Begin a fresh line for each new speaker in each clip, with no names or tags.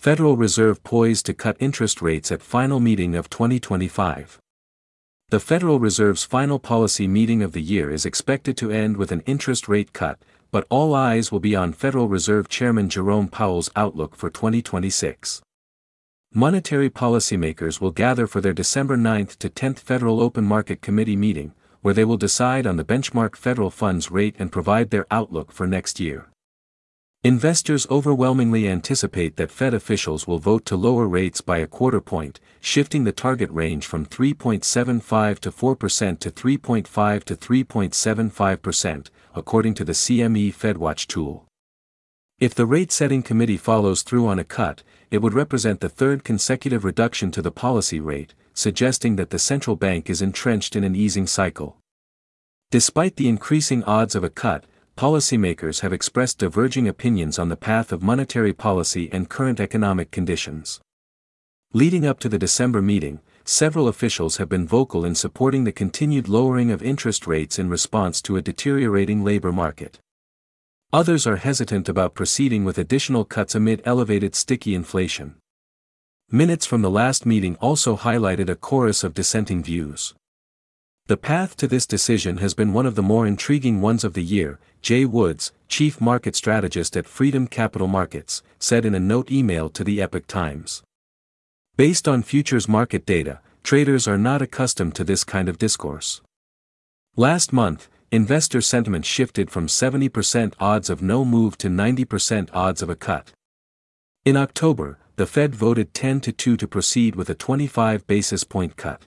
Federal Reserve poised to cut interest rates at final meeting of 2025. The Federal Reserve's final policy meeting of the year is expected to end with an interest rate cut, but all eyes will be on Federal Reserve Chairman Jerome Powell's outlook for 2026. Monetary policymakers will gather for their December 9th to 10th Federal Open Market Committee meeting, where they will decide on the benchmark federal funds rate and provide their outlook for next year. Investors overwhelmingly anticipate that Fed officials will vote to lower rates by a quarter point, shifting the target range from 3.75 to 4% to 3.5 to 3.75%, according to the CME FedWatch tool. If the rate-setting committee follows through on a cut, it would represent the third consecutive reduction to the policy rate, suggesting that the central bank is entrenched in an easing cycle. Despite the increasing odds of a cut, policymakers have expressed diverging opinions on the path of monetary policy and current economic conditions. Leading up to the December meeting, several officials have been vocal in supporting the continued lowering of interest rates in response to a deteriorating labor market. Others are hesitant about proceeding with additional cuts amid elevated sticky inflation. Minutes from the last meeting also highlighted a chorus of dissenting views. The path to this decision has been one of the more intriguing ones of the year, Jay Woods, chief market strategist at Freedom Capital Markets, said in a note emailed to the Epoch Times. Based on futures market data, traders are not accustomed to this kind of discourse. Last month, investor sentiment shifted from 70% odds of no move to 90% odds of a cut. In October, the Fed voted 10-2 to proceed with a 25 basis point cut.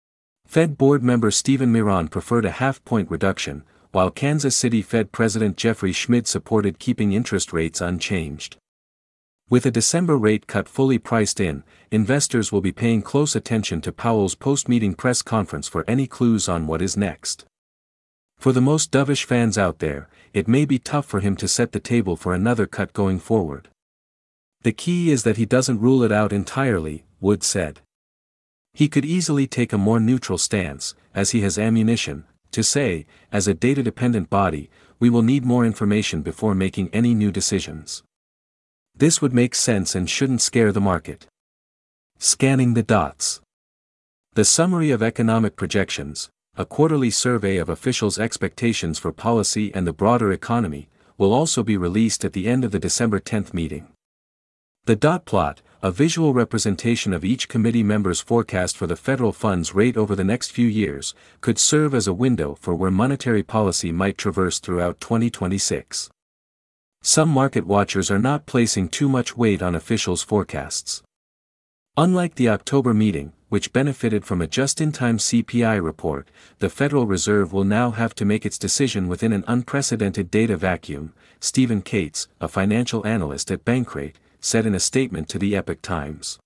Fed board member Stephen Miron preferred a half-point reduction, while Kansas City Fed President Jeffrey Schmidt supported keeping interest rates unchanged. With a December rate cut fully priced in, investors will be paying close attention to Powell's post-meeting press conference for any clues on what is next. For the most dovish fans out there, it may be tough for him to set the table for another cut going forward. The key is that he doesn't rule it out entirely, Wood said. He could easily take a more neutral stance, as he has ammunition, to say, as a data-dependent body, we will need more information before making any new decisions. This would make sense and shouldn't scare the market. Scanning the dots. The Summary of Economic Projections, a quarterly survey of officials' expectations for policy and the broader economy, will also be released at the end of the December 10th meeting. The dot plot, a visual representation of each committee member's forecast for the federal funds rate over the next few years, could serve as a window for where monetary policy might traverse throughout 2026. Some market watchers are not placing too much weight on officials' forecasts. Unlike the October meeting, which benefited from a just-in-time CPI report, the Federal Reserve will now have to make its decision within an unprecedented data vacuum, Stephen Cates, a financial analyst at Bankrate, said in a statement to the Epoch Times.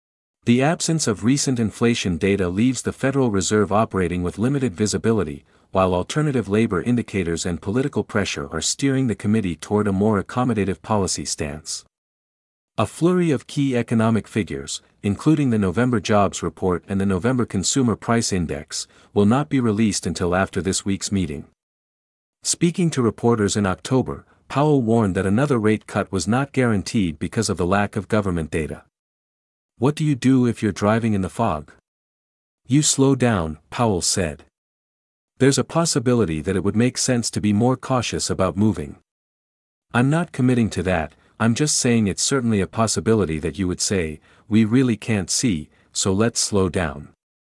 The absence of recent inflation data leaves the Federal Reserve operating with limited visibility, while alternative labor indicators and political pressure are steering the committee toward a more accommodative policy stance. A flurry of key economic figures, including the November jobs report and the November Consumer Price Index, will not be released until after this week's meeting. Speaking to reporters in October, Powell warned that another rate cut was not guaranteed because of the lack of government data. What do you do if you're driving in the fog? You slow down, Powell said. There's a possibility that it would make sense to be more cautious about moving. I'm not committing to that, I'm just saying it's certainly a possibility that you would say, we really can't see, so let's slow down.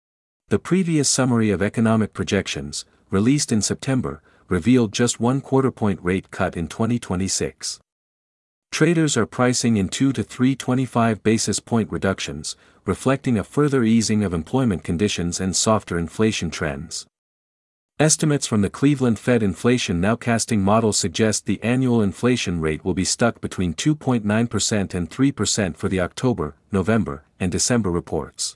The previous Summary of Economic Projections, released in September, revealed just one quarter-point rate cut in 2026. Traders are pricing in 2 to 3 25 basis point reductions, reflecting a further easing of employment conditions and softer inflation trends. Estimates from the Cleveland Fed inflation nowcasting model suggest the annual inflation rate will be stuck between 2.9% and 3% for the October, November, and December reports.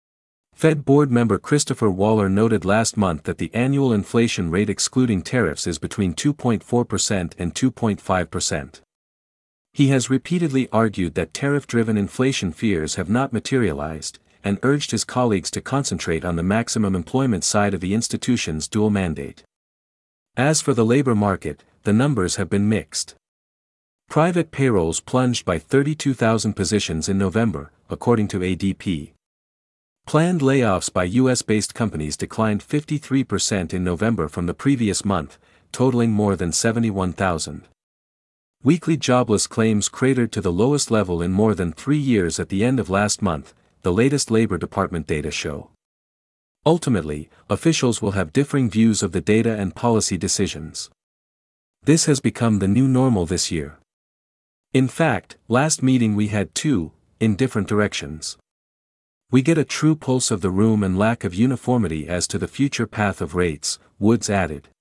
Fed board member Christopher Waller noted last month that the annual inflation rate excluding tariffs is between 2.4% and 2.5%. He has repeatedly argued that tariff-driven inflation fears have not materialized, and urged his colleagues to concentrate on the maximum employment side of the institution's dual mandate. As for the labor market, the numbers have been mixed. Private payrolls plunged by 32,000 positions in November, according to ADP. Planned layoffs by U.S.-based companies declined 53% in November from the previous month, totaling more than 71,000. Weekly jobless claims cratered to the lowest level in more than 3 years at the end of last month, the latest Labor Department data show. Ultimately, officials will have differing views of the data and policy decisions. This has become the new normal this year. In fact, last meeting we had two, in different directions. We get a true pulse of the room and lack of uniformity as to the future path of rates, Woods added.